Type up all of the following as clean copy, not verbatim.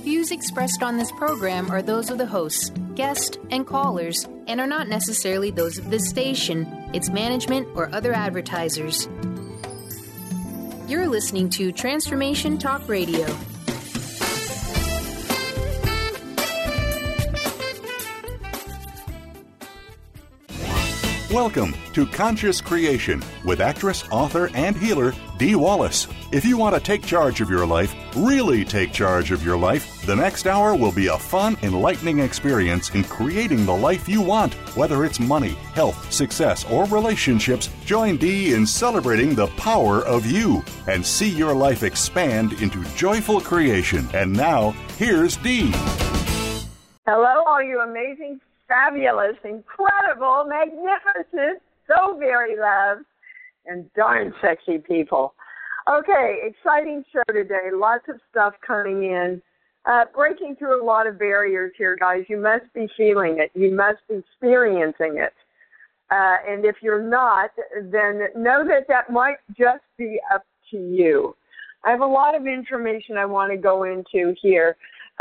Views expressed on this program are those of the hosts, guests, and callers, and are not necessarily those of this station, its management, or other advertisers. You're listening to Transformation Talk Radio. Welcome to Conscious Creation with actress, author, and healer Dee Wallace. If you want to take charge of your life, really take charge of your life, the next hour will be a fun, enlightening experience in creating the life you want. Whether it's money, health, success, or relationships, join Dee in celebrating the power of you and see your life expand into joyful creation. And now, here's Dee. Hello, all you amazing, fabulous, incredible, magnificent, so very loved, and darn sexy people. Okay, exciting show today. Lots of stuff coming in. Breaking through a lot of barriers here, guys. You must be feeling it. You must be experiencing it. And if you're not, then know that that might just be up to you. I have a lot of information I want to go into here.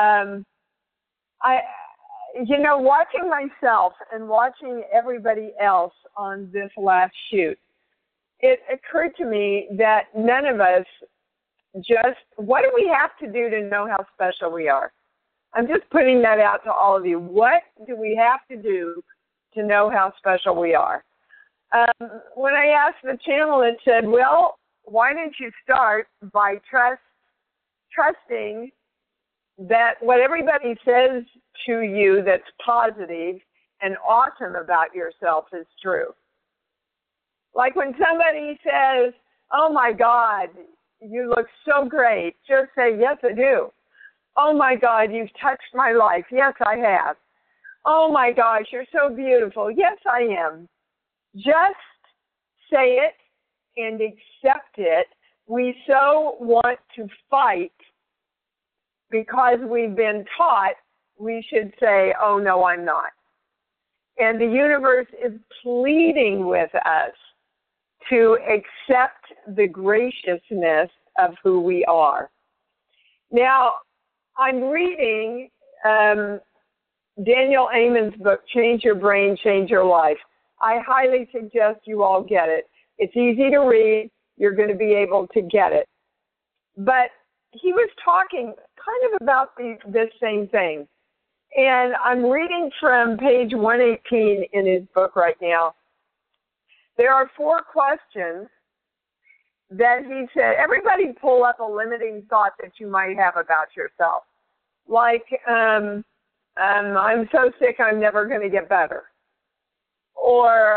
Watching myself and watching everybody else on this last shoot, it occurred to me that none of us what do we have to do to know how special we are? I'm just putting that out to all of you. What do we have to do to know how special we are? When I asked the channel, it said, well, why don't you start by trusting that what everybody says to you that's positive and awesome about yourself is true. Like when somebody says, oh my God, you look so great, just say, yes, I do. Oh my God, you've touched my life. Yes, I have. Oh my gosh, you're so beautiful. Yes, I am. Just say it and accept it. We so want to fight because we've been taught we should say, oh, no, I'm not. And the universe is pleading with us to accept the graciousness of who we are. Now, I'm reading Daniel Amen's book, Change Your Brain, Change Your Life. I highly suggest you all get it. It's easy to read. You're going to be able to get it. But he was talking kind of about this same thing. And I'm reading from page 118 in his book right now. There are 4 questions that he said, everybody pull up a limiting thought that you might have about yourself. Like, I'm so sick I'm never going to get better. Or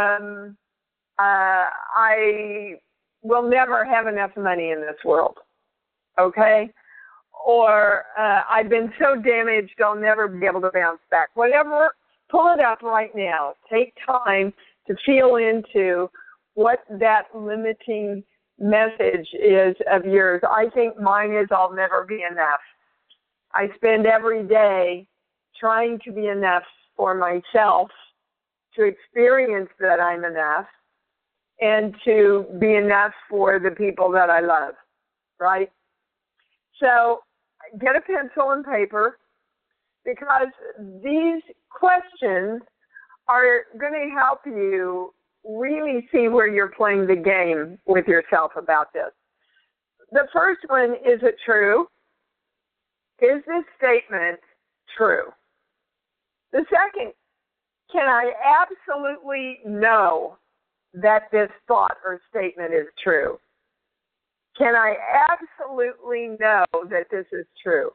I will never have enough money in this world. Okay? Or I've been so damaged I'll never be able to bounce back. Whatever, pull it up right now. Take time to feel into what that limiting message is of yours. I think mine is I'll never be enough. I spend every day trying to be enough for myself, to experience that I'm enough, and to be enough for the people that I love, right? So get a pencil and paper, because these questions are going to help you really see where you're playing the game with yourself about this. The first one, is it true? Is this statement true? The second, can I absolutely know that this thought or statement is true? Can I absolutely know that this is true?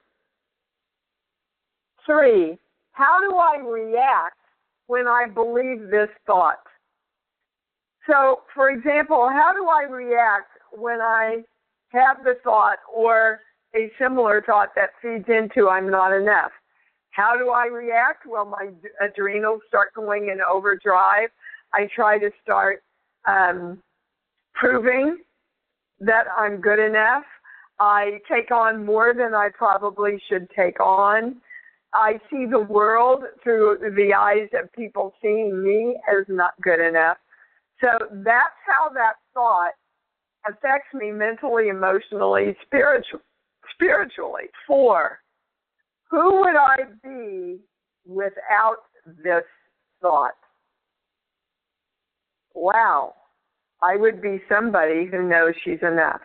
3, how do I react when I believe this thought? So, for example, how do I react when I have the thought or a similar thought that feeds into I'm not enough? How do I react? Well, my adrenals start going in overdrive. I try to start proving that I'm good enough. I take on more than I probably should take on. I see the world through the eyes of people seeing me as not good enough. So that's how that thought affects me mentally, emotionally, spiritually. 4, Who would I be without this thought? Wow, I would be somebody who knows she's enough.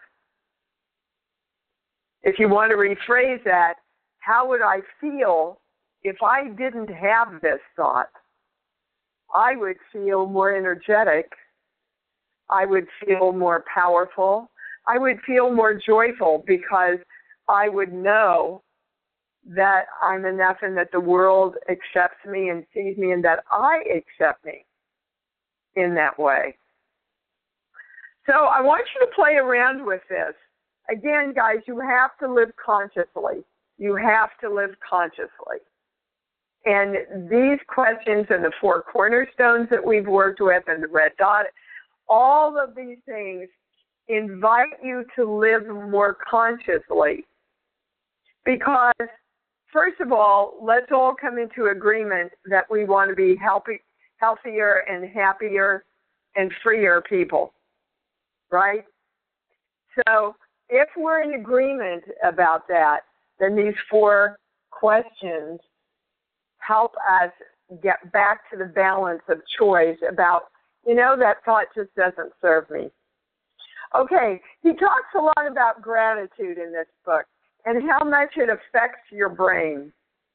If you want to rephrase that, how would I feel if I didn't have this thought? I would feel more energetic. I would feel more powerful. I would feel more joyful because I would know that I'm enough and that the world accepts me and sees me and that I accept me in that way. So I want you to play around with this. Again, guys, you have to live consciously. You have to live consciously. And these questions and the 4 cornerstones that we've worked with and the red dot, all of these things invite you to live more consciously. Because, first of all, let's all come into agreement that we want to be healthier and happier and freer people, right? So if we're in agreement about that, then these 4 questions help us get back to the balance of choice about, that thought just doesn't serve me. Okay, he talks a lot about gratitude in this book and how much it affects your brain.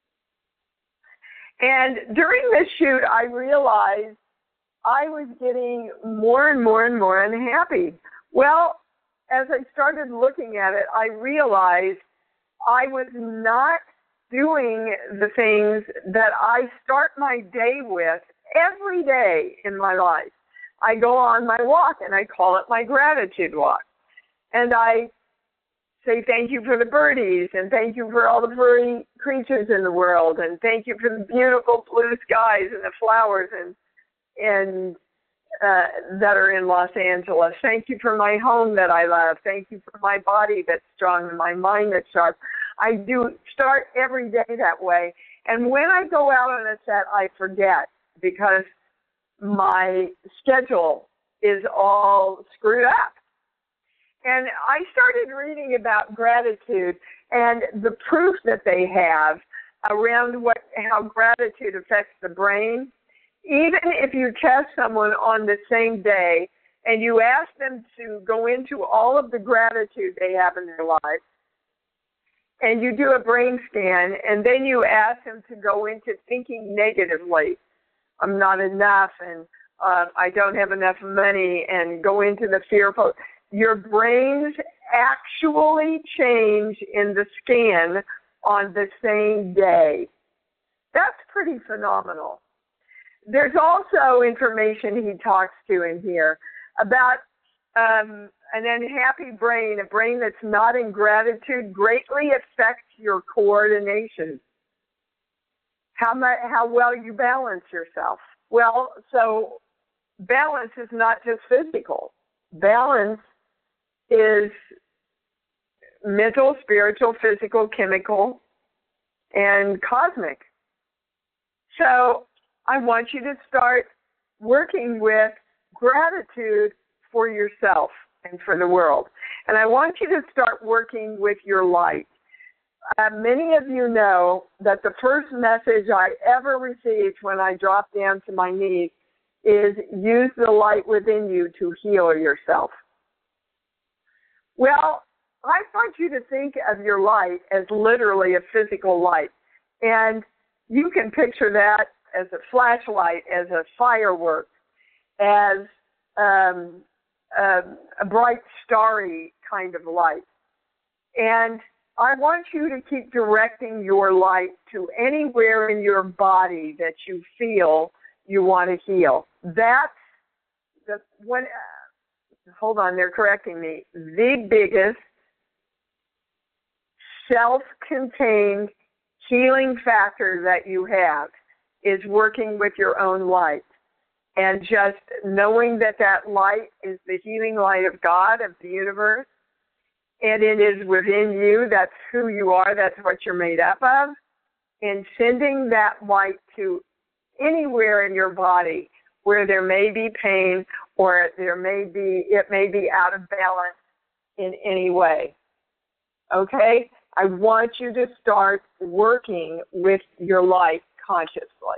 And during this shoot, I realized I was getting more and more and more unhappy. Well, as I started looking at it, I realized I was not doing the things that I start my day with every day in my life. I go on my walk, and I call it my gratitude walk. And I say thank you for the birdies, and thank you for all the furry creatures in the world, and thank you for the beautiful blue skies and the flowers and that are in Los Angeles. Thank you for my home that I love. Thank you for my body that's strong and my mind that's sharp. I do start every day that way. And when I go out on a set, I forget because my schedule is all screwed up. And I started reading about gratitude and the proof that they have around how gratitude affects the brain. Even if you test someone on the same day and you ask them to go into all of the gratitude they have in their life, and you do a brain scan, and then you ask them to go into thinking negatively, I'm not enough, and I don't have enough money, and go into the fearful, your brains actually change in the scan on the same day. That's pretty phenomenal. There's also information he talks to in here about an unhappy brain, a brain that's not in gratitude, greatly affects your coordination, how well you balance yourself. Well, so balance is not just physical. Balance is mental, spiritual, physical, chemical, and cosmic. So I want you to start working with gratitude for yourself and for the world. And I want you to start working with your light. Many of you know that the first message I ever received when I dropped down to my knees is use the light within you to heal yourself. Well, I want you to think of your light as literally a physical light. And you can picture that as a flashlight, as a firework, as a bright, starry kind of light. And I want you to keep directing your light to anywhere in your body that you feel you want to heal. That's the one, hold on, they're correcting me, the biggest self-contained healing factor that you have is working with your own light. And just knowing that that light is the healing light of God, of the universe, and it is within you, that's who you are, that's what you're made up of, and sending that light to anywhere in your body where there may be pain or it may be out of balance in any way. Okay? I want you to start working with your life consciously.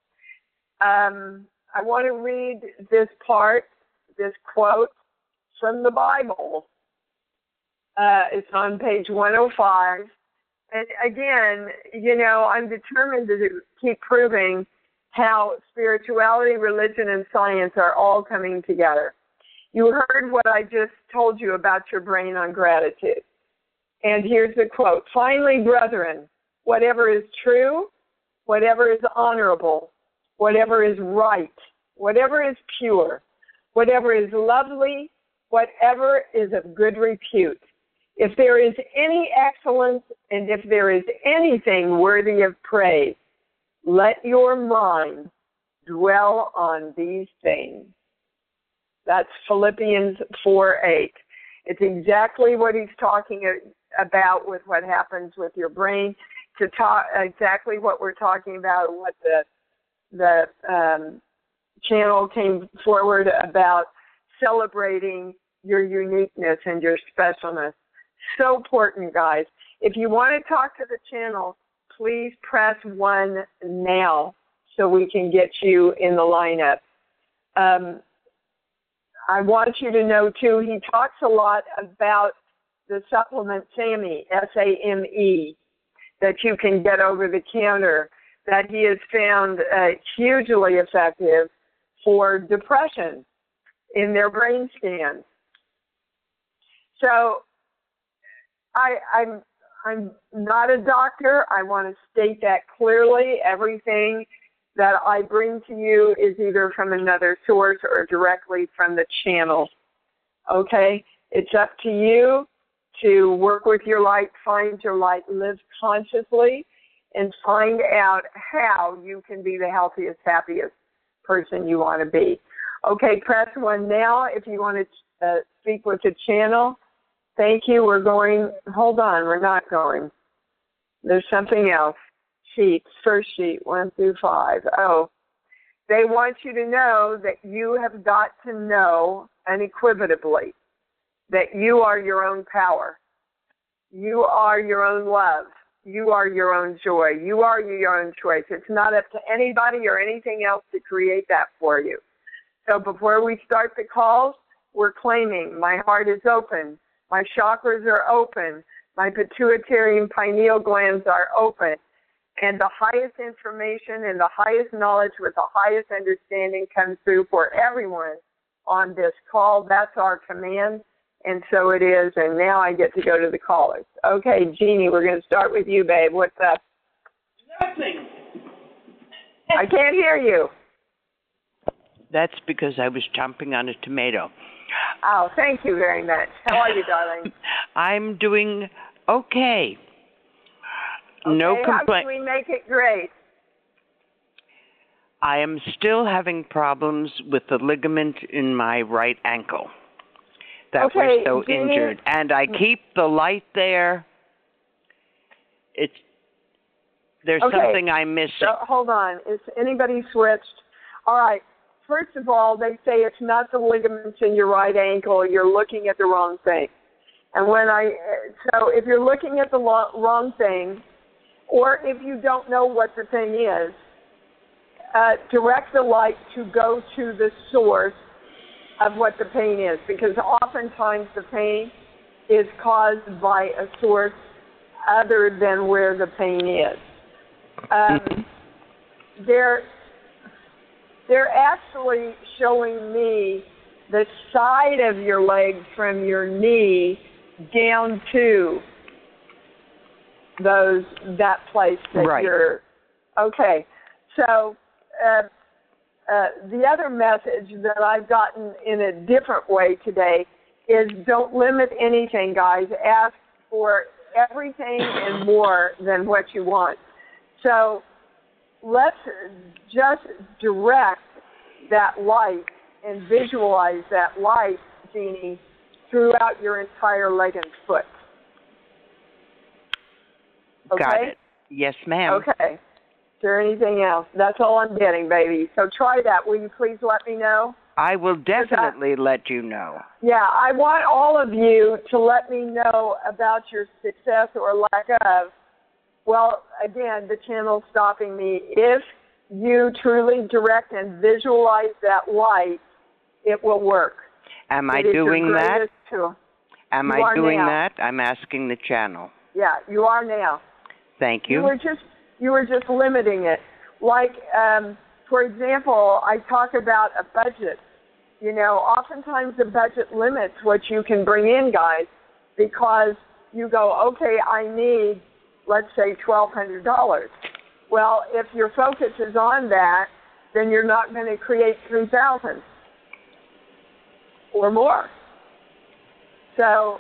I want to read this quote from the Bible. It's on page 105. And again, I'm determined to keep proving how spirituality, religion, and science are all coming together. You heard what I just told you about your brain on gratitude. And here's the quote. Finally, brethren, whatever is true, whatever is honorable, whatever is right, whatever is pure, whatever is lovely, whatever is of good repute. If there is any excellence and if there is anything worthy of praise, let your mind dwell on these things. That's Philippians 4:8. It's exactly what he's talking about with what happens with your brain. Exactly what we're talking about, what the channel came forward about, celebrating your uniqueness and your specialness. So important, guys. If you want to talk to the channel, please press 1 now so we can get you in the lineup. I want you to know, too, he talks a lot about the supplement SAMe, S-A-M-E, that you can get over the counter, that he has found hugely effective for depression in their brain scans. So I'm not a doctor. I want to state that clearly. Everything that I bring to you is either from another source or directly from the channel. Okay? It's up to you to work with your light, find your light, live consciously, and find out how you can be the healthiest, happiest person you want to be. Okay, press 1 now if you want to speak with the channel. Thank you. We're going, hold on, we're not going. There's something else. Sheets, first sheet, 1 through 5. Oh, they want you to know that you have got to know unequivocally that you are your own power. You are your own love. You are your own joy. You are your own choice. It's not up to anybody or anything else to create that for you. So before we start the calls, we're claiming my heart is open. My chakras are open. My pituitary and pineal glands are open. And the highest information and the highest knowledge with the highest understanding comes through for everyone on this call. That's our command, and so it is. And now I get to go to the callers. Okay, Jeannie, we're going to start with you, babe. What's up? Nothing. I can't hear you. That's because I was chomping on a tomato. Oh, thank you very much. How are you, darling? I'm doing okay. No Okay, complaint. how can we make it great? I am still having problems with the ligament in my right ankle that was so Jeannie, injured. And I keep the light there. There's something I'm missing. So, hold on. Is anybody switched? All right. First of all, they say it's not the ligaments in your right ankle. You're looking at the wrong thing. And so if you're looking at the wrong thing, or if you don't know what the thing is, direct the light to go to the source of what the pain is, because oftentimes the pain is caused by a source other than where the pain is. They're actually showing me the side of your leg from your knee down to that place that you're okay. So the other message that I've gotten in a different way today is don't limit anything, guys. Ask for everything and more than what you want. So let's just direct that light and visualize that light, Jeannie, throughout your entire leg and foot. Okay? Got it. Yes, ma'am. Okay. Is there anything else? That's all I'm getting, baby. So try that. Will you please let me know? I will definitely let you know. Yeah, I want all of you to let me know about your success or lack of. Well, again, the channel's stopping me. If you truly direct and visualize that light, it will work. Am I doing that? Tool. Am I doing that? I'm asking the channel. Yeah, you are now. Thank you. You were just limiting it. Like, for example, I talk about a budget. You know, oftentimes the budget limits what you can bring in, guys, because you go, okay, I need, let's say, $1,200. Well, if your focus is on that, then you're not going to create 3,000 or more. So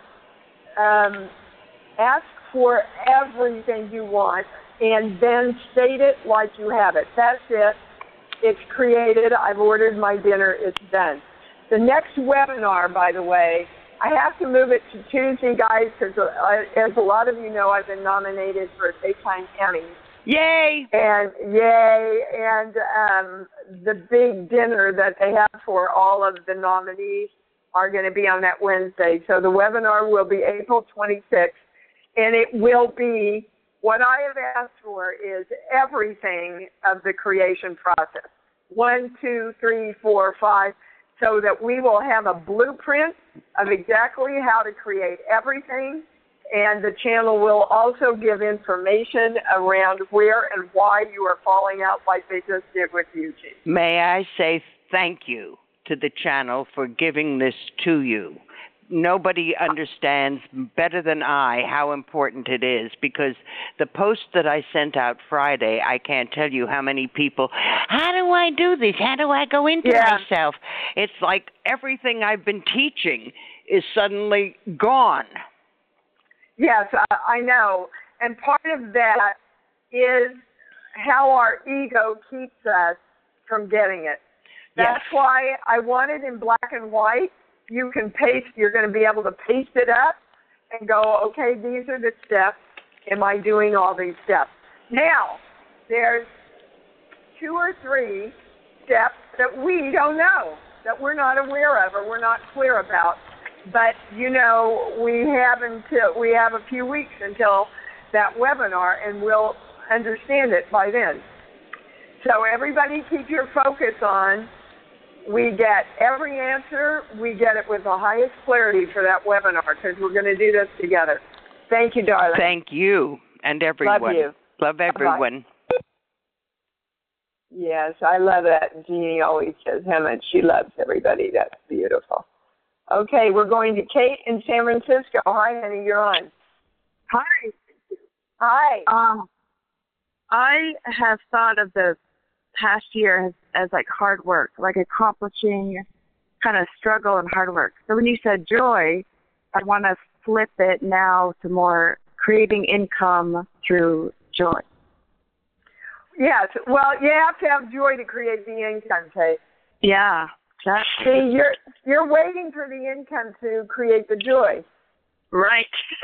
ask for everything you want and then state it like you have it. That's it. It's created. I've ordered my dinner. It's done. The next webinar, by the way, I have to move it to Tuesday, guys, because as a lot of you know, I've been nominated for a daytime Emmy. Yay! And yay! And the big dinner that they have for all of the nominees are going to be on that Wednesday. So the webinar will be April 26th, and it will be, what I have asked for is everything of the creation process. 1, 2, 3, 4, 5, so that we will have a blueprint of exactly how to create everything. And the channel will also give information around where and why you are falling out like they just did with YouTube. May I say thank you to the channel for giving this to you. Nobody understands better than I how important it is, because the post that I sent out Friday, I can't tell you how many people, how do I do this? How do I go into myself? It's like everything I've been teaching is suddenly gone. Yes, I know. And part of that is how our ego keeps us from getting it. That's why I want it in black and white. You can paste, you're going to be able to paste it up and go, okay, these are the steps. Am I doing all these steps? Now, there's 2 or 3 steps that we don't know, that we're not aware of or we're not clear about. But, you know, we have a few weeks until that webinar, and we'll understand it by then. So everybody keep your focus on, we get every answer, we get it with the highest clarity for that webinar, because we're going to do this together. Thank you, darling. Thank you, and everyone. Love you. Love everyone. Bye-bye. Yes, I love that. Jeannie always says how much she loves everybody. That's beautiful. Okay, we're going to Kate in San Francisco. Hi, honey, you're on. Hi. Hi. I have thought of the past year as like hard work, like accomplishing kind of struggle and hard work. So when you said joy, I want to flip it now to more creating income through joy. Yes. Well, you have to have joy to create the income, Kate. Yeah. See, you're waiting for the income to create the joy. Right.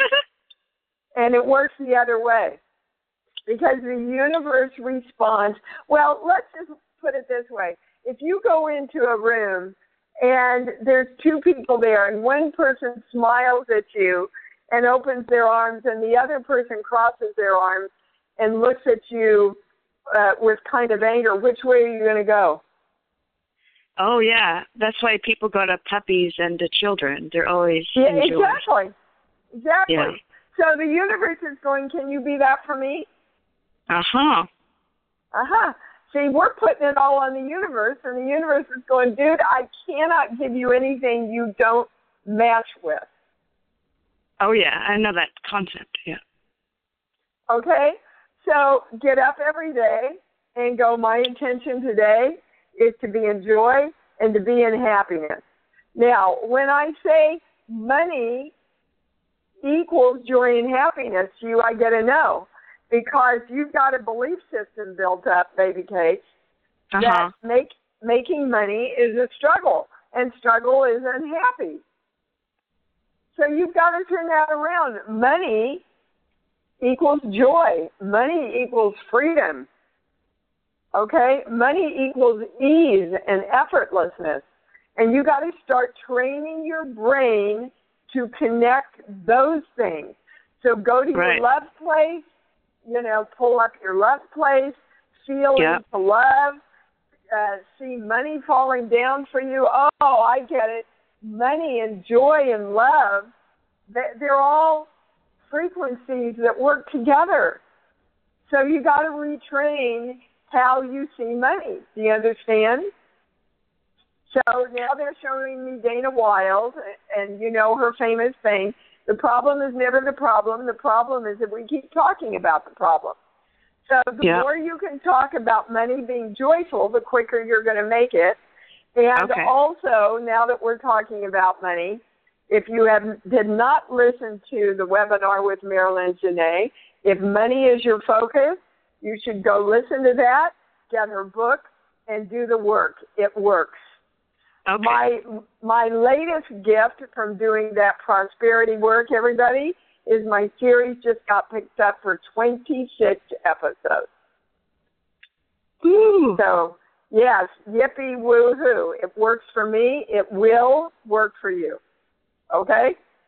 And it works the other way. Because the universe responds. Well, let's just put it this way. If you go into a room and there's 2 people there and one person smiles at you and opens their arms and the other person crosses their arms and looks at you with kind of anger, which way are you going to go? Oh, yeah. That's why people go to puppies and to children. They're always exactly. Yeah. So the universe is going, can you be that for me? Uh-huh. Uh-huh. See, we're putting it all on the universe, and the universe is going, dude, I cannot give you anything you don't match with. Oh, yeah. I know that concept, yeah. Okay? So get up every day and go, my intention today is to be in joy and to be in happiness. Now, when I say money equals joy and happiness to you, I get a no. Because you've got a belief system built up, baby Kate, that making money is a struggle, and struggle is unhappy. So you've got to turn that around. Money equals joy. Money equals freedom. Okay? Money equals ease and effortlessness. And you got to start training your brain to connect those things. So go to your love place, pull up your love place, feel into love, see money falling down for you. Oh, I get it. Money and joy and love, they're all frequencies that work together. So you got to retrain how you see money. Do you understand? So now they're showing me Dana Wilde, and her famous thing, the problem is never the problem. The problem is that we keep talking about the problem. So the more you can talk about money being joyful, the quicker you're going to make it. And also, now that we're talking about money, if you did not listen to the webinar with Marilyn Janae, if money is your focus, you should go listen to that, get her book, and do the work. It works. Okay. My latest gift from doing that prosperity work, everybody, is my series just got picked up for 26 episodes. Ooh. So, yes, yippee woo-hoo. It works for me. It will work for you. Okay?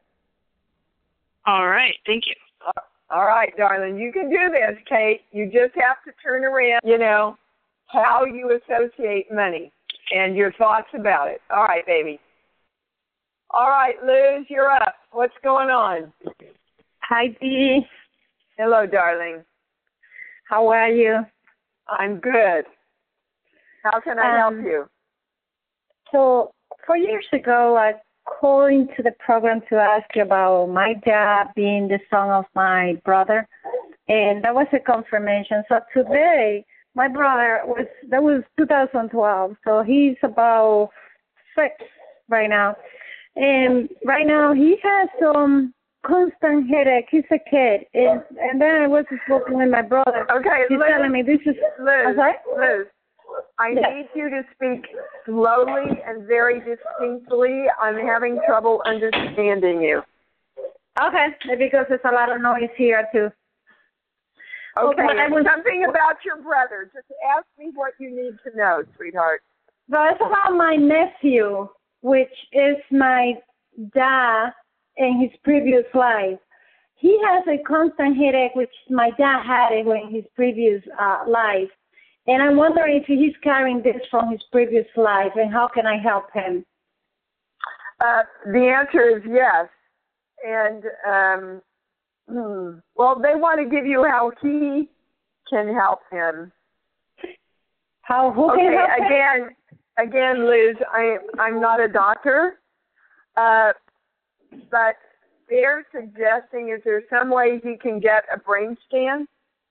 All right. Thank you. All right, darling. You can do this, Kate. You just have to turn around, how you associate money and your thoughts about it. All right, baby. All right, Liz, you're up. What's going on? Hi, Dee. Hello, darling. How are you? I'm good. How can I help you? So 4 years ago, I called into the program to ask you about my dad being the son of my brother, and that was a confirmation. So today, my brother that was 2012, so he's about 6 right now. And right now, he has some constant headache. He's a kid. And then I was spoken with my brother. Okay, He's Liz, telling me this is... Liz, sorry? Liz, I need you to speak slowly and very distinctly. I'm having trouble understanding you. Okay, because there's a lot of noise here, too. Okay, something about your brother. Just ask me what you need to know, sweetheart. Well, it's about my nephew, which is my dad in his previous life. He has a constant headache, which my dad had it in his previous life. And I'm wondering if he's carrying this from his previous life, and how can I help him? The answer is yes. And, well, they want to give you how he can help him. Who can help him? Again, Liz, I'm not a doctor, but they're suggesting, is there some way he can get a brain scan?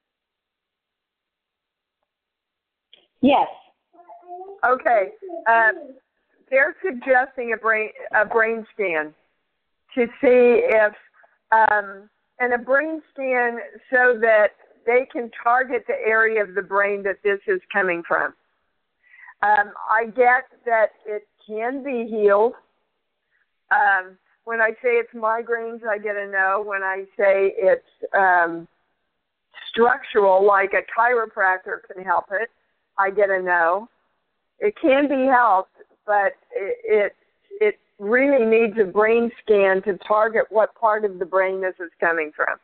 Yes. Okay. They're suggesting a brain scan to see if, and a brain scan so that they can target the area of the brain that this is coming from. I get that it can be healed. When I say it's migraines, I get a no. When I say it's structural, like a chiropractor can help it, I get a no. It can be helped, but it really needs a brain scan to target what part of the brain this is coming from.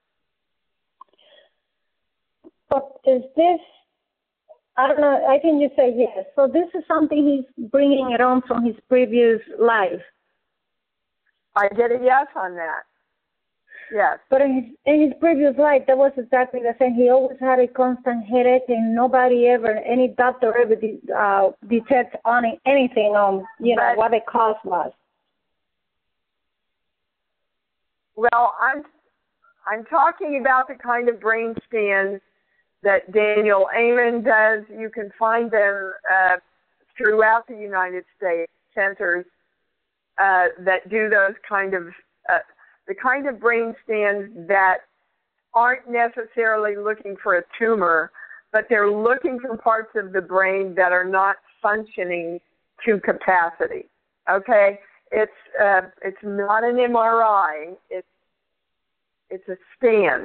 But is this, I don't know, I think you say yes. So this is something he's bringing it on from his previous life. I get a yes on that. Yes. But in his previous life, that was exactly the same. He always had a constant headache, and any doctor ever detect on anything on, what the cause was. Well, I'm talking about the kind of brain scans that Daniel Amen does. You can find them throughout the United States, centers that do those kind of the kind of brain scans that aren't necessarily looking for a tumor, but they're looking for parts of the brain that are not functioning to capacity. Okay, it's not an MRI. It's a scan.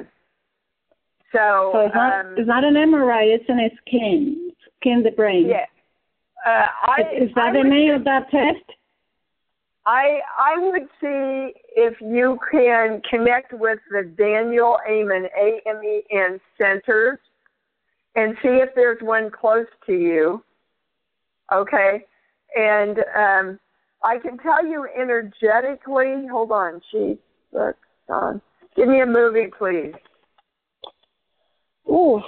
So it's not an MRI. It's a scan the brain. Yeah. Is that the name of that test? I would see if you can connect with the Daniel Amen, AMEN centers, and see if there's one close to you. Okay? And I can tell you energetically, hold on, give me a movie, please. Ooh.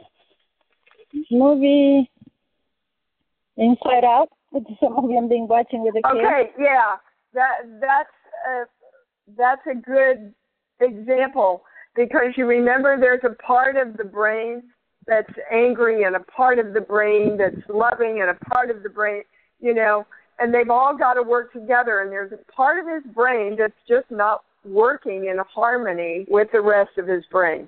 Movie Inside Out. It's a movie I'm being watching with the kids. Okay, yeah. That's a good example, because you remember there's a part of the brain that's angry and a part of the brain that's loving and a part of the brain, and they've all got to work together, and there's a part of his brain that's just not working in harmony with the rest of his brain.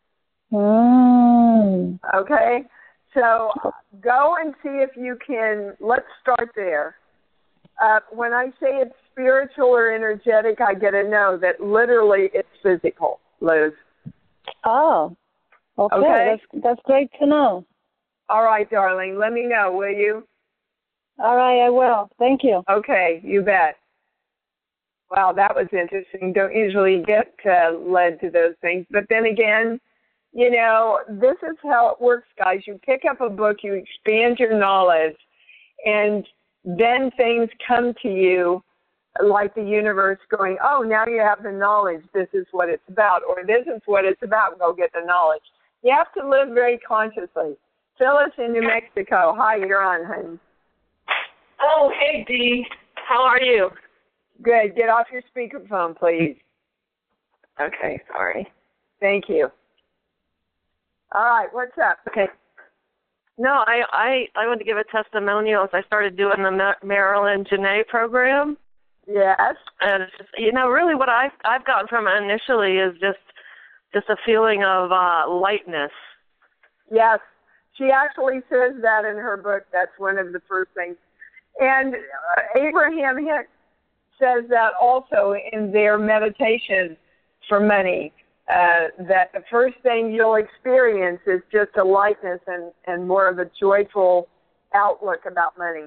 Okay? So go and see if you can, let's start there. When I say it's spiritual or energetic, I get a no, that literally it's physical, Liz. Oh, okay. That's great to know. All right, darling. Let me know, will you? All right, I will. Thank you. Okay, you bet. Wow, that was interesting. Don't usually get led to those things. But then again, this is how it works, guys. You pick up a book, you expand your knowledge, and then things come to you like the universe going, oh, now you have the knowledge. This is what it's about, or this is what it's about. Go get the knowledge. You have to live very consciously. Phyllis in New Mexico. Hi, you're on, honey. Oh, hey, Dee. How are you? Good. Get off your speakerphone, please. Okay, sorry. Thank you. All right, what's up? Okay. No, I want to give a testimonial as I started doing the Marilyn Janae program. Yes. And it's just, really what I've gotten from it initially is just a feeling of lightness. Yes. She actually says that in her book. That's one of the first things. And Abraham Hicks says that also in their meditation for money, that the first thing you'll experience is just a lightness and more of a joyful outlook about money.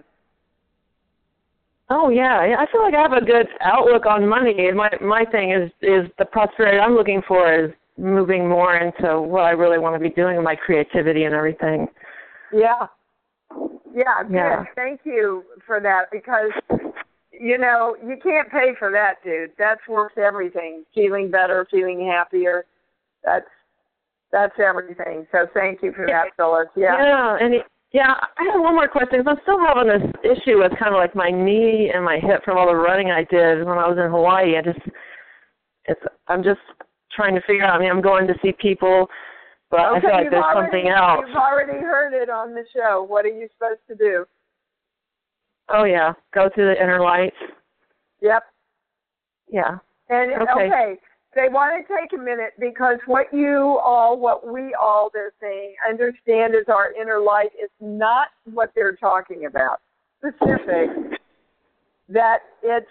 Oh, yeah. I feel like I have a good outlook on money. My thing is the prosperity I'm looking for is moving more into what I really want to be doing with my creativity and everything. Yeah. Yeah, good. Yeah. Thank you for that, because, you can't pay for that, dude. That's worth everything. Feeling better, feeling happier. That's everything. So thank you for that, Phyllis. Yeah. Yeah, I have one more question, because I'm still having this issue with kind of like my knee and my hip from all the running I did when I was in Hawaii. I'm just trying to figure out. I'm going to see people, but I feel like there's something else. You've already heard it on the show. What are you supposed to do? Oh, yeah. Go to the inner light. Yep. Yeah. And, okay. They want to take a minute, because what we all, they're saying, understand is our inner light is not what they're talking about. Specific. That it's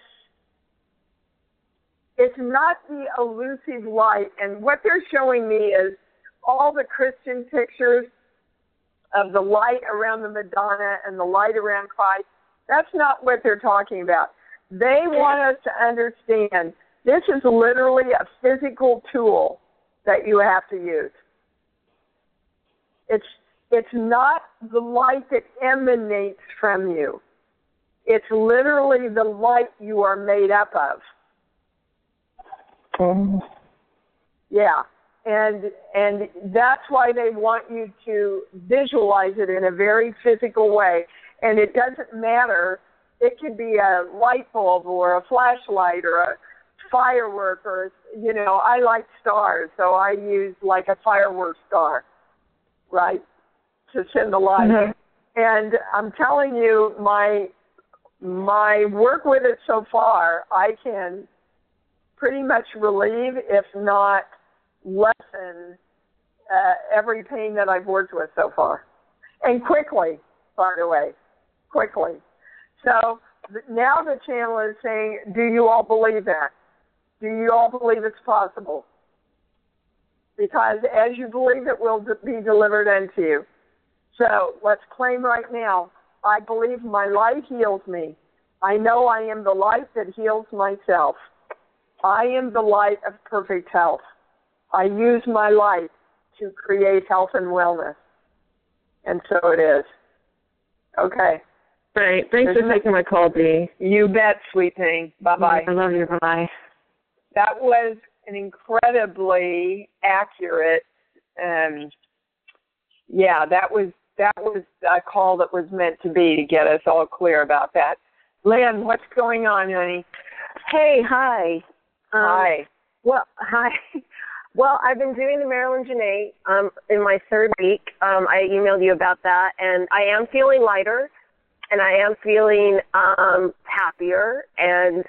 not the elusive light. And what they're showing me is all the Christian pictures of the light around the Madonna and the light around Christ. That's not what they're talking about. They want us to understand this is literally a physical tool that you have to use. It's not the light that emanates from you. It's literally the light you are made up of. Yeah. And that's why they want you to visualize it in a very physical way. And it doesn't matter. It could be a light bulb or a flashlight or a firework or, I like stars, so I use like a firework star, right, to send the light. Mm-hmm. And I'm telling you, my work with it so far, I can pretty much relieve, if not lessen, every pain that I've worked with so far. And quickly, by the way, quickly. So now the channel is saying, do you all believe that? Do you all believe it's possible? Because as you believe, it will be delivered unto you. So let's claim right now I believe my light heals me. I know I am the light that heals myself. I am the light of perfect health. I use my light to create health and wellness. And so it is. Okay. Great. Thanks for taking my call, Dee. You bet, sweet thing. Bye-bye. I love you. Bye-bye. That was an incredibly accurate, that was a call that was meant to be to get us all clear about that. Lynn, what's going on, honey? Hey, hi. Hi. Well, hi. Well, I've been doing the Marilyn Janae in my third week. I emailed you about that, and I am feeling lighter, and I am feeling happier, and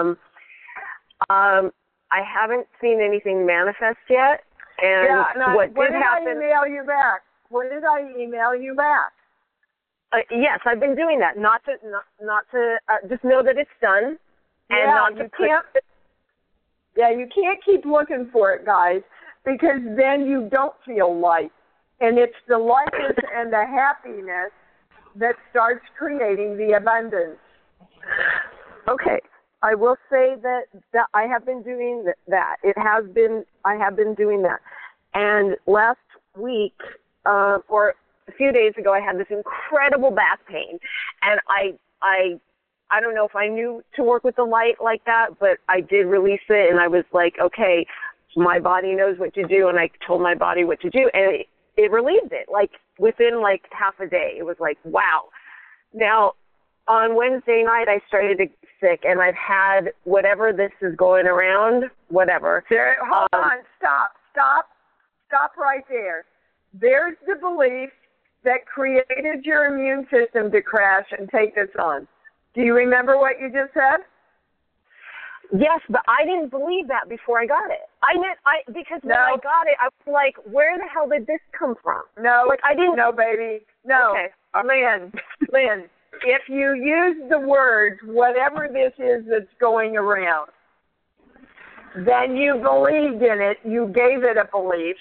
I haven't seen anything manifest yet. And what did happen? I email you back? When did I email you back? Yes, I've been doing that. Not to just know that it's done, and not to you can't keep looking for it, guys, because then you don't feel light. And it's the lightness and the happiness that starts creating the abundance. Okay. I will say that I have been doing that. I have been doing that. And last week, or a few days ago, I had this incredible back pain. And I don't know if I knew to work with the light like that, but I did release it, and I was like, okay, my body knows what to do, and I told my body what to do, and it relieved it, like within like half a day. It was like, wow. Now, on Wednesday night, I started to get sick, and I've had whatever this is going around, whatever. Hold on, stop right there. There's the belief that created your immune system to crash and take this on. Do you remember what you just said? Yes, but I didn't believe that before I got it. Because when I got it, I was like, where the hell did this come from? No, like, I didn't. No, baby. No. Okay. Lynn, if you use the words, whatever this is that's going around, then you believed in it, you gave it a belief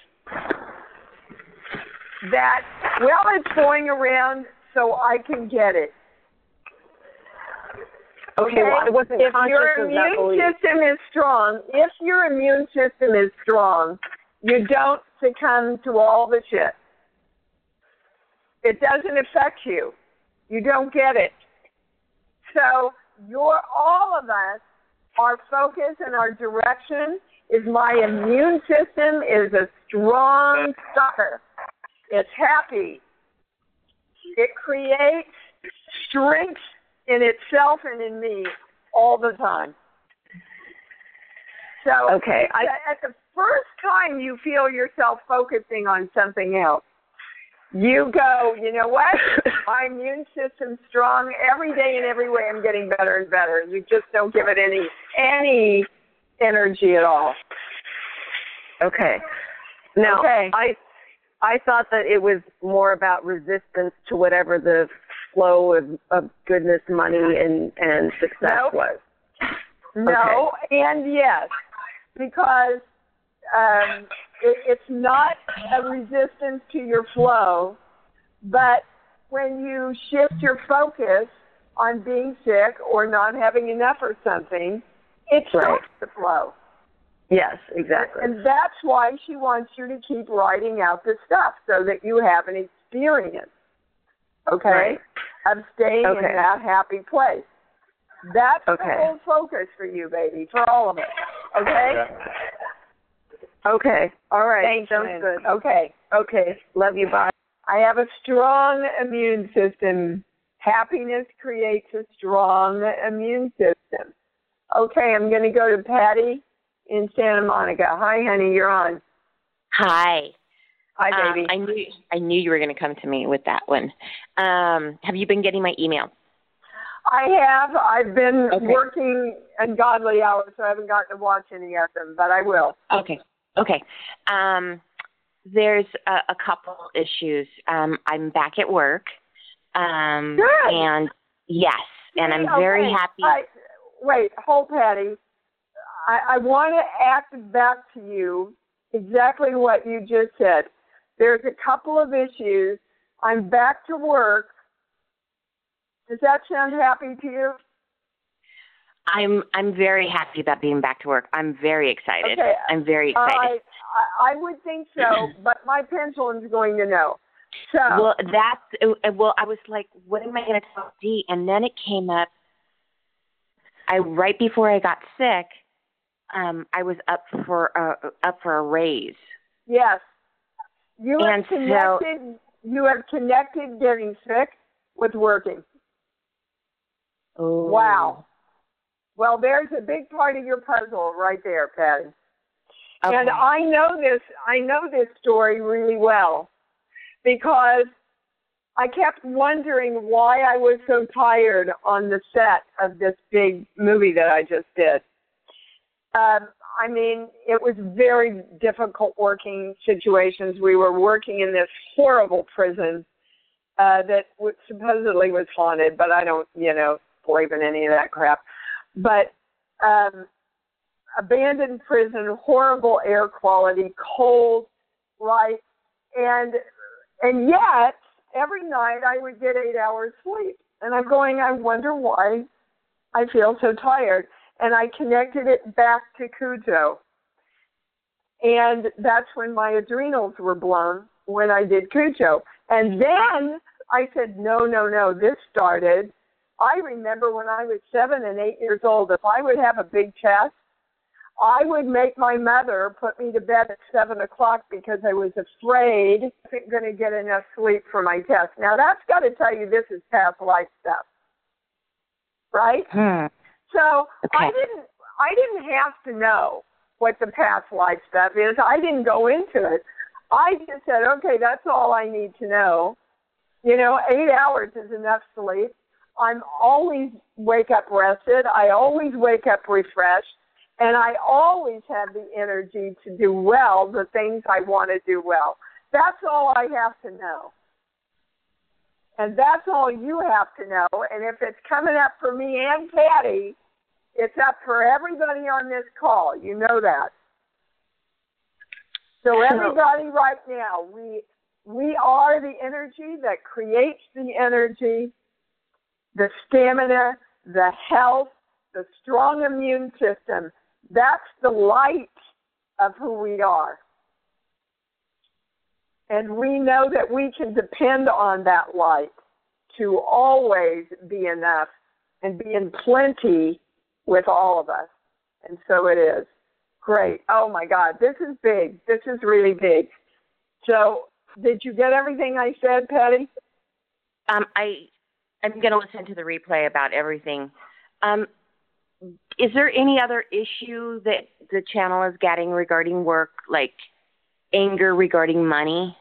that, well, it's going around so I can get it. Okay, well, I wasn't conscious of that belief. If your immune system is strong, you don't succumb to all the shit. It doesn't affect you. You don't get it. So all of us, our focus and our direction is my immune system is a strong sucker. It's happy. It creates strength in itself and in me all the time. So okay, at the first time you feel yourself focusing on something else, you go, you know what? My immune system's strong. Every day and every way I'm getting better and better. You just don't give it any energy at all. Okay. Now, I thought that it was more about resistance to whatever the flow of goodness, money, and success was. No, and yes, because it's not a resistance to your flow, but when you shift your focus on being sick or not having enough or something, it stops the flow. Yes, exactly. And that's why she wants you to keep writing out the stuff so that you have an experience, of staying in that happy place. That's the whole focus for you, baby, for all of us. Okay? Okay. All right. Thanks, sounds Lynn. good. Okay. Love you. Bye. I have a strong immune system. Happiness creates a strong immune system. Okay, I'm going to go to Patty in Santa Monica. Hi, honey, you're on. Hi. Hi, baby. I knew you were going to come to me with that one. Have you been getting my email? I have. I've been working ungodly hours, so I haven't gotten to watch any of them, but I will. Okay. There's a couple issues. I'm back at work. Good. And yes, and I'm very happy. Wait, hold, Patty. I want to act back to you exactly what you just said. There's a couple of issues. I'm back to work, Does that sound happy to you? I'm very happy about being back to work. I'm very excited. Okay. I'm very excited. I would think so, but my pendulum's going to know. So Well, I was like, what am I going to tell Dee? And then it came up. Right before I got sick, I was up for a raise. Yes. You have connected getting sick with working. Oh. Wow. Well, there's a big part of your puzzle right there, Patty. Okay. And I know this story really well because I kept wondering why I was so tired on the set of this big movie that I just did. I mean, it was very difficult working situations. We were working in this horrible prison that supposedly was haunted, but I don't, believe in any of that crap. But abandoned prison, horrible air quality, cold, right? And yet, every night I would get 8 hours sleep. And I'm going, I wonder why I feel so tired. And I connected it back to Cujo. And that's when my adrenals were blown, when I did Cujo. And then I said, no, this started. I remember when I was 7 and 8 years old, if I would have a big chest, I would make my mother put me to bed at 7 o'clock because I was afraid I wasn't going to get enough sleep for my test. Now, that's got to tell you this is past life stuff, right? So okay. I didn't have to know what the past life stuff is. I didn't go into it. I just said, okay, that's all I need to know. 8 hours is enough sleep. I'm always wake up rested. I always wake up refreshed. And I always have the energy to do well, the things I want to do well. That's all I have to know. And that's all you have to know. And if it's coming up for me and Patty, it's up for everybody on this call. You know that. So everybody right now, we are the energy that creates the energy, the stamina, the health, the strong immune system. That's the light of who we are. And we know that we can depend on that light to always be enough and be in plenty with all of us. And so it is. Great. Oh, my God. This is big. This is really big. So did you get everything I said, Patty? I'm going to listen to the replay about everything. Is there any other issue that the channel is getting regarding work, like anger regarding money?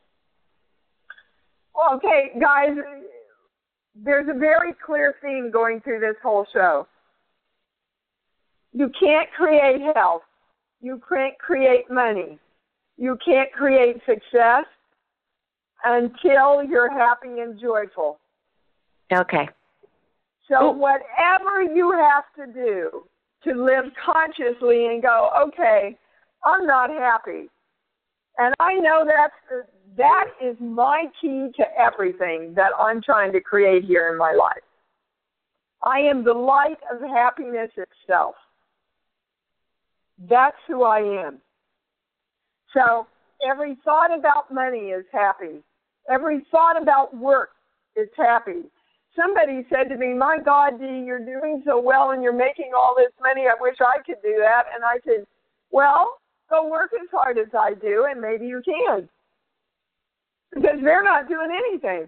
Okay, guys, there's a very clear theme going through this whole show. You can't create health. You can't create money. You can't create success until you're happy and joyful. Okay. So whatever you have to do to live consciously and go, okay, I'm not happy. And I know that is my key to everything that I'm trying to create here in my life. I am the light of happiness itself. That's who I am. So every thought about money is happy. Every thought about work is happy. Somebody said to me, my God, Dee, you're doing so well and you're making all this money. I wish I could do that. And I said, well, go work as hard as I do and maybe you can. Because they're not doing anything.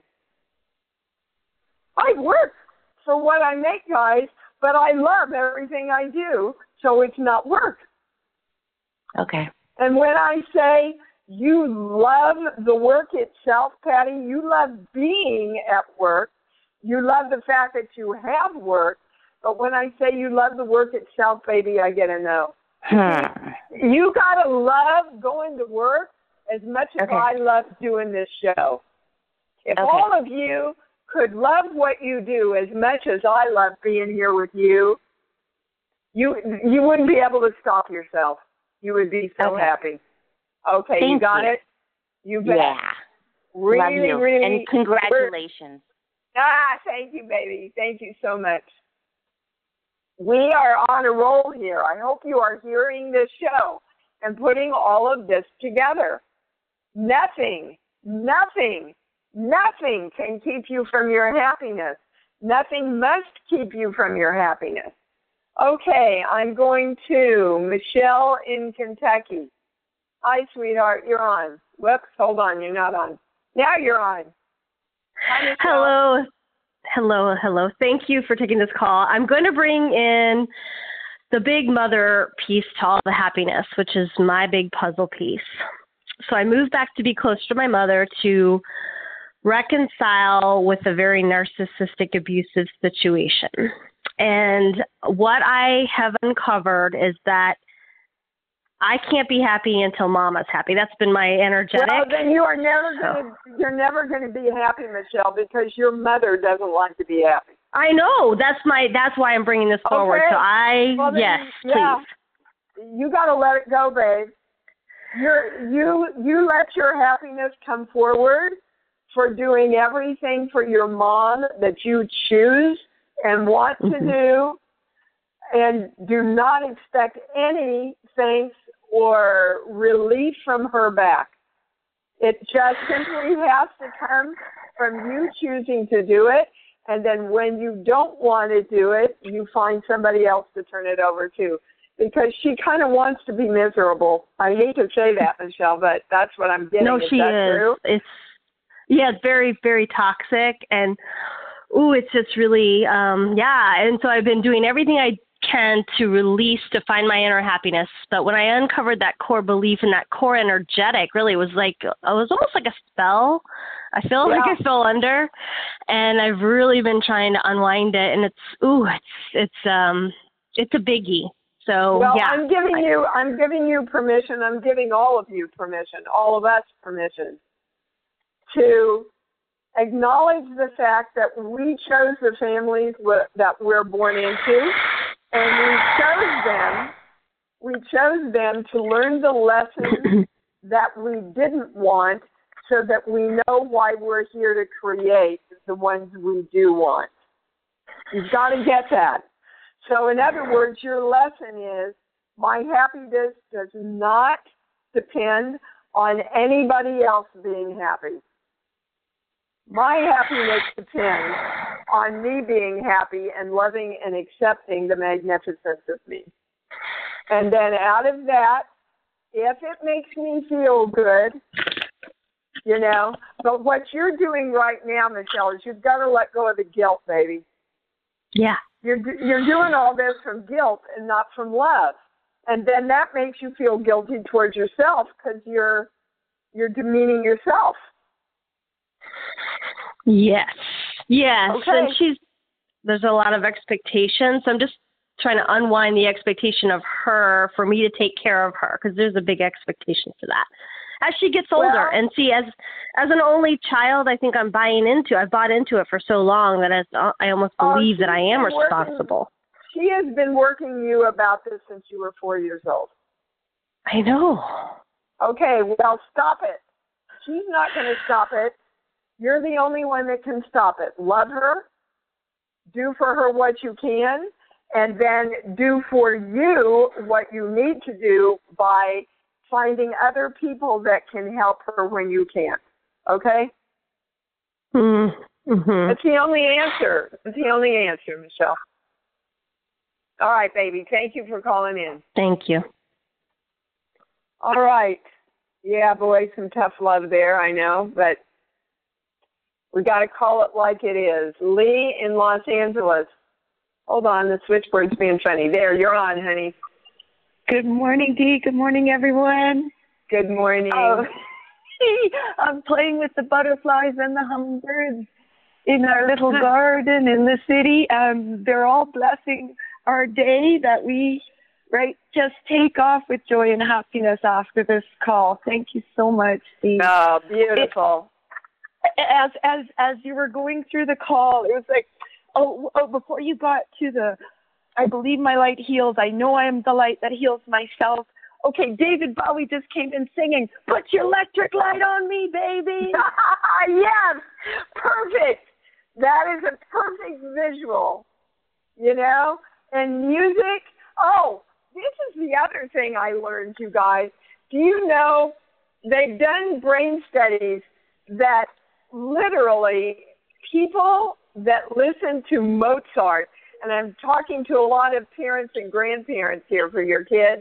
I work for what I make, guys, but I love everything I do, so it's not work. Okay. And when I say you love the work itself, Patty, you love being at work, you love the fact that you have work, but when I say you love the work itself, baby, I get a no. You got to love going to work as much as I love doing this show. If all of you could love what you do as much as I love being here with you, you wouldn't be able to stop yourself. You would be so happy. Okay, Thank you got you. it? You bet. Yeah. Really, love you. really. And congratulations. Thank you, baby. Thank you so much. We are on a roll here. I hope you are hearing this show and putting all of this together. Nothing can keep you from your happiness. Nothing must keep you from your happiness. Okay, I'm going to Michelle in Kentucky. Hi, sweetheart. You're on. Whoops, hold on. You're not on. Now you're on. Hi, Michelle. Hello. Thank you for taking this call. I'm going to bring in the big mother piece to all the happiness, which is my big puzzle piece. So I moved back to be close to my mother to reconcile with a very narcissistic, abusive situation. And what I have uncovered is that I can't be happy until Mama's happy. That's been my energetic. Well, then you're never going to be happy, Michelle, because your mother doesn't like to be happy. I know. That's why I'm bringing this forward. Okay. So yes, please. You got to let it go, babe. You let your happiness come forward for doing everything for your mom that you choose and want to do, and do not expect any thanks or relief from her back. It just simply has to come from you choosing to do it, and then when you don't want to do it, you find somebody else to turn it over to, because she kind of wants to be miserable. I hate to say that, Michelle, but that's what I'm getting. No, she is. True? It's very, very toxic, and it's just really, and so I've been doing everything I can to release, to find my inner happiness. But when I uncovered that core belief and that core energetic, really it was almost like a spell. I feel like I fell under, and I've really been trying to unwind it. And it's a biggie. So I'm giving you permission. I'm giving all of you permission, all of us permission, to acknowledge the fact that we chose the families that we're born into. And we chose them to learn the lessons that we didn't want, so that we know why we're here to create the ones we do want. You've got to get that. So in other words, your lesson is, my happiness does not depend on anybody else being happy. My happiness depends on me being happy and loving and accepting the magnificence of me. And then out of that, if it makes me feel good, but what you're doing right now, Michelle, is you've got to let go of the guilt, baby. Yeah. You're doing all this from guilt and not from love. And then that makes you feel guilty towards yourself, because you're demeaning yourself. Yes. Okay. And there's a lot of expectations. So I'm just trying to unwind the expectation of her for me to take care of her, because there's a big expectation for that as she gets older. And see, as an only child, I think I've bought into it for so long that I almost believe that I am responsible. She has been working you about this since you were 4 years old. I know. Okay, well, stop it. She's not going to stop it. You're the only one that can stop it. Love her, do for her what you can, and then do for you what you need to do by finding other people that can help her when you can't. Okay? Mm-hmm. It's the only answer. It's the only answer, Michelle. All right, baby. Thank you for calling in. Thank you. All right. Yeah, boy, some tough love there, I know, but we got to call it like it is. Lee in Los Angeles. Hold on, the switchboard's being funny. There, you're on, honey. Good morning, Dee. Good morning, everyone. Good morning. I'm playing with the butterflies and the hummingbirds in our little garden in the city. They're all blessing our day that we just take off with joy and happiness after this call. Thank you so much, Dee. Oh, beautiful. As you were going through the call, it was like, before you got to I believe my light heals. I know I am the light that heals myself. Okay, David Bowie just came in singing, put your electric light on me, baby. Yes, perfect. That is a perfect visual, you know? And music, oh, this is the other thing I learned, you guys. Do you know they've done brain studies that literally people that listen to Mozart, and I'm talking to a lot of parents and grandparents here for your kids,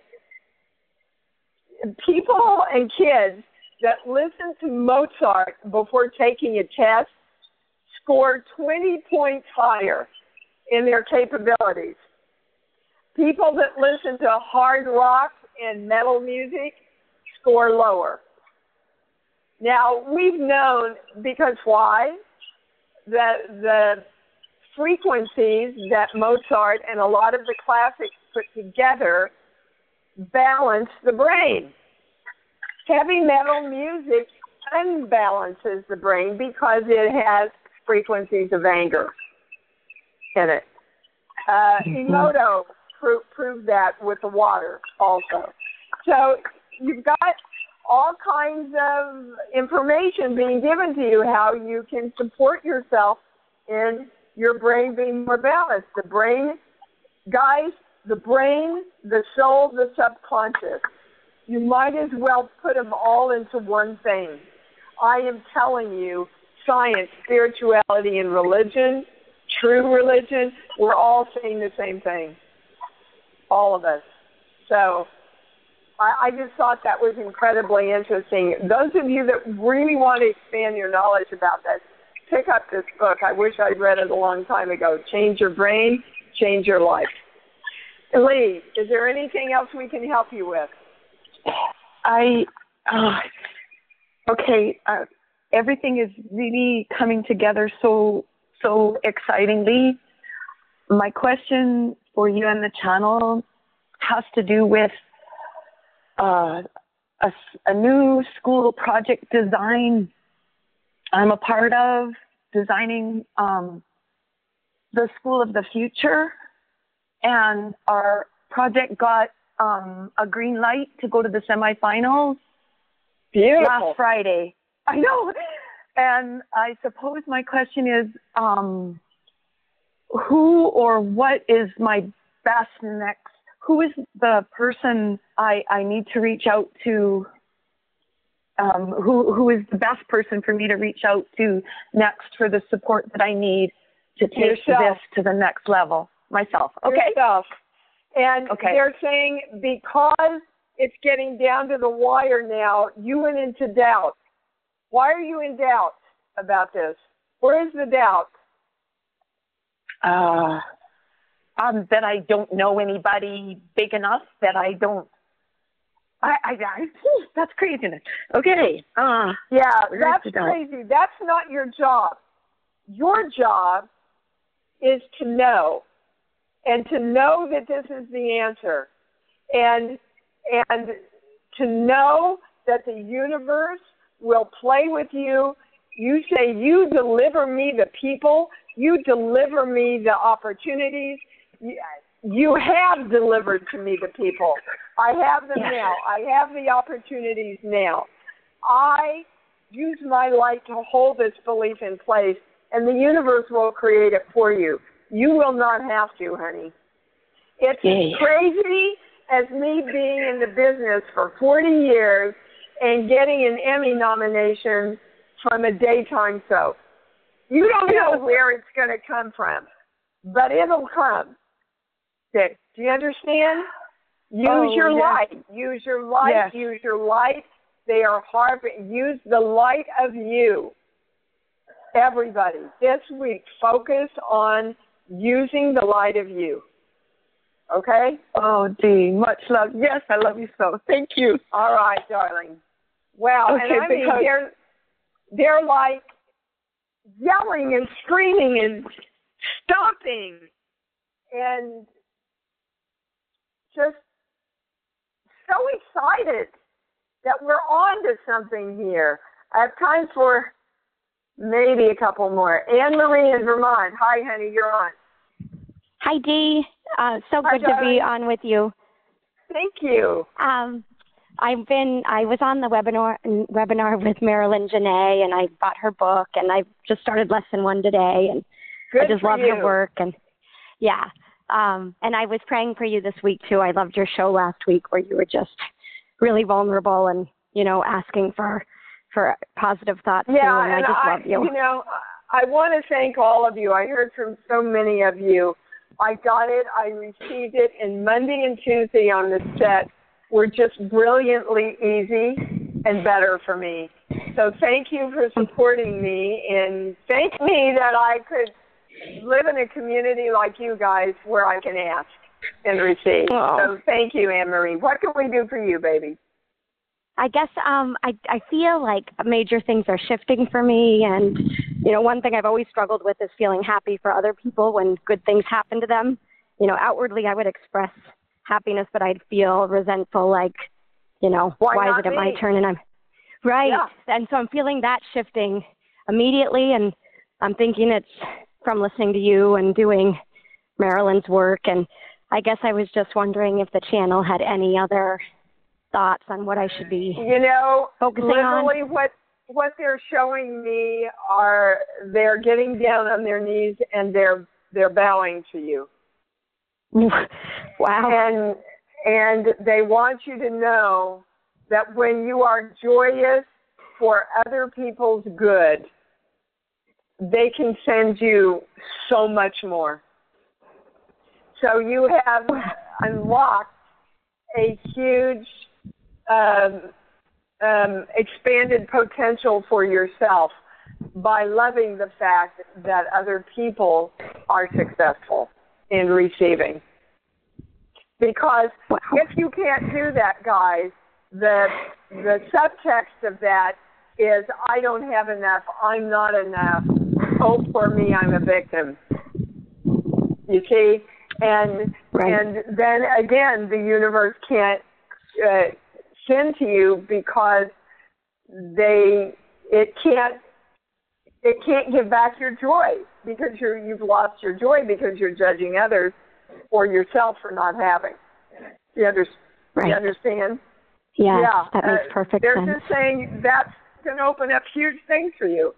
people and kids that listen to Mozart before taking a test score 20 points higher in their capabilities. People that listen to hard rock and metal music score lower. Now, we've known, because why? The frequencies that Mozart and a lot of the classics put together balance the brain. Heavy metal music unbalances the brain because it has frequencies of anger in it. Emoto proved that with the water also. So you've got all kinds of information being given to you how you can support yourself in your brain being more balanced. The brain, guys, the brain, the soul, the subconscious. You might as well put them all into one thing. I am telling you, science, spirituality, and religion, true religion, we're all saying the same thing. All of us. So I just thought that was incredibly interesting. Those of you that really want to expand your knowledge about this, pick up this book. I wish I'd read it a long time ago. Change Your Brain, Change Your Life. Lee, is there anything else we can help you with? Everything is really coming together so excitingly. My question for you and the channel has to do with a new school project design I'm a part of, designing the School of the Future, and our project got a green light to go to the semifinals. Beautiful. Last Friday. I know. And I suppose my question is, who or what is my best next? Who is the person I need to reach out to? Who is the best person for me to reach out to next for the support that I need to take this to the next level? Myself. Okay. Yourself. And they're saying because it's getting down to the wire now, you went into doubt. Why are you in doubt about this? Where is the doubt? That I don't know anybody big enough, that I don't. That's craziness. Okay. That's crazy. That's not your job. Your job is to know, and to know that this is the answer, and to know that the universe will play with you. You say, you deliver me the people, you deliver me the opportunities. You have delivered to me the people. I have them now. I have the opportunities now. I use my light to hold this belief in place, and the universe will create it for you. You will not have to, honey. It's crazy as me being in the business for 40 years and getting an Emmy nomination from a daytime soap. You don't know where it's going to come from, but it'll come. Do you understand? Use your light. Use your light. Yes. Use your light. They are hard. Use the light of you. Everybody, this week, focus on using the light of you. Okay? Oh, Dee, much love. Yes, I love you so. Thank you. All right, darling. Well, and I mean, they're like yelling and screaming and stomping and just so excited that we're on to something here. I have time for maybe a couple more. Anne Marie in Vermont. Hi, honey, you're on. Hi, Dee. So good to be on with you. Thank you. I was on the webinar with Marilyn Janae, and I bought her book, and I just started lesson 1 today, and Good I just for love you. her work, and yeah. And I was praying for you this week too. I loved your show last week where you were just really vulnerable and, asking for positive thoughts too, and I just love you. I want to thank all of you. I heard from so many of you. I got it. I received it. And Monday and Tuesday on the set were just brilliantly easy and better for me. So thank you for supporting me, and thank me that I could live in a community like you guys where I can ask and receive. Oh. So thank you, Anne-Marie. What can we do for you, baby? I guess I feel like major things are shifting for me, and one thing I've always struggled with is feeling happy for other people when good things happen to them. Outwardly I would express happiness, but I'd feel resentful, like, why is it my turn? And I'm right. Yeah. And so I'm feeling that shifting immediately, and I'm thinking it's from listening to you and doing Marilyn's work. And I guess I was just wondering if the channel had any other thoughts on what I should be focusing literally on. What they're showing me are they're getting down on their knees and they're bowing to you. Wow. And they want you to know that when you are joyous for other people's good, they can send you so much more. So you have unlocked a huge expanded potential for yourself by loving the fact that other people are successful in receiving. Because if you can't do that, guys, the subtext of that is I don't have enough, I'm not enough, hope for me, I'm a victim. You see? And then again, the universe can't send to you because it can't give back your joy because you've lost your joy because you're judging others or yourself for not having. You understand? Yeah, that makes perfect sense. They're just saying that's going to open up huge things for you.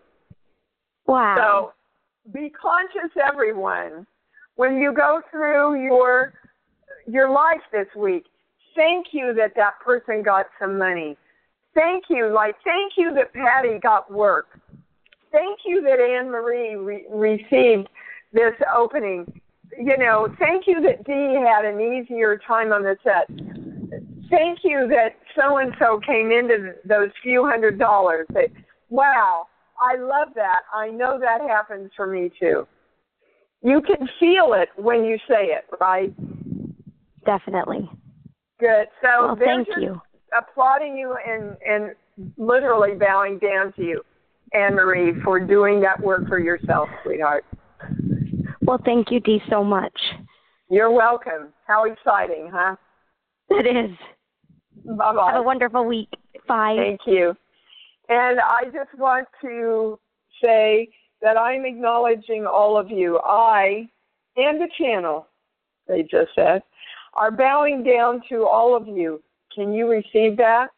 Wow. So be conscious, everyone. When you go through your life this week, thank you that person got some money. Thank you that Patty got work. Thank you that Anne-Marie received this opening. Thank you that Dee had an easier time on the set. Thank you that so-and-so came into those few $100s. Wow, I love that. I know that happens for me too. You can feel it when you say it, right? Definitely. Good. So thank you. Applauding you and literally bowing down to you, Anne-Marie, for doing that work for yourself, sweetheart. Well, thank you, Dee, so much. You're welcome. How exciting, huh? It is. Bye-bye. Have a wonderful week. Bye. Thank you. And I just want to say that I'm acknowledging all of you. I and the channel, they just said, are bowing down to all of you. Can you receive that?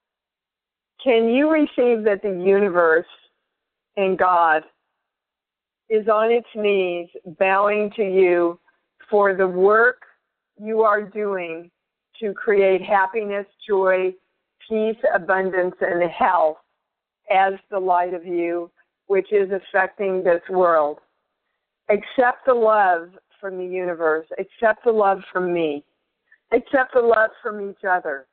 Can you receive that the universe and God is on its knees bowing to you for the work you are doing to create happiness, joy, peace, abundance, and health as the light of you, which is affecting this world? Accept the love from the universe. Accept the love from me. Accept the love from each other.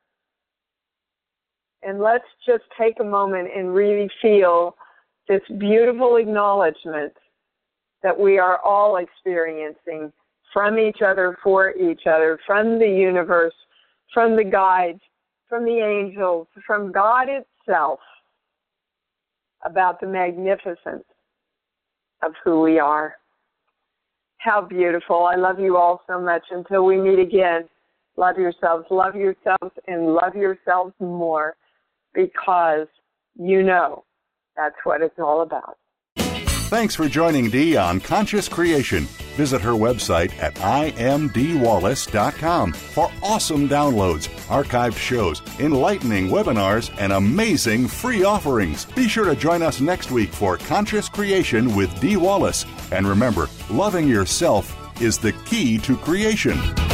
And let's just take a moment and really feel this beautiful acknowledgement that we are all experiencing from each other, for each other, from the universe, from the guides, from the angels, from God itself, about the magnificence of who we are. How beautiful. I love you all so much. Until we meet again, love yourselves, and love yourselves more, because that's what it's all about. Thanks for joining Dee on Conscious Creation. Visit her website at imdwallace.com for awesome downloads, archived shows, enlightening webinars, and amazing free offerings. Be sure to join us next week for Conscious Creation with Dee Wallace. And remember, loving yourself is the key to creation.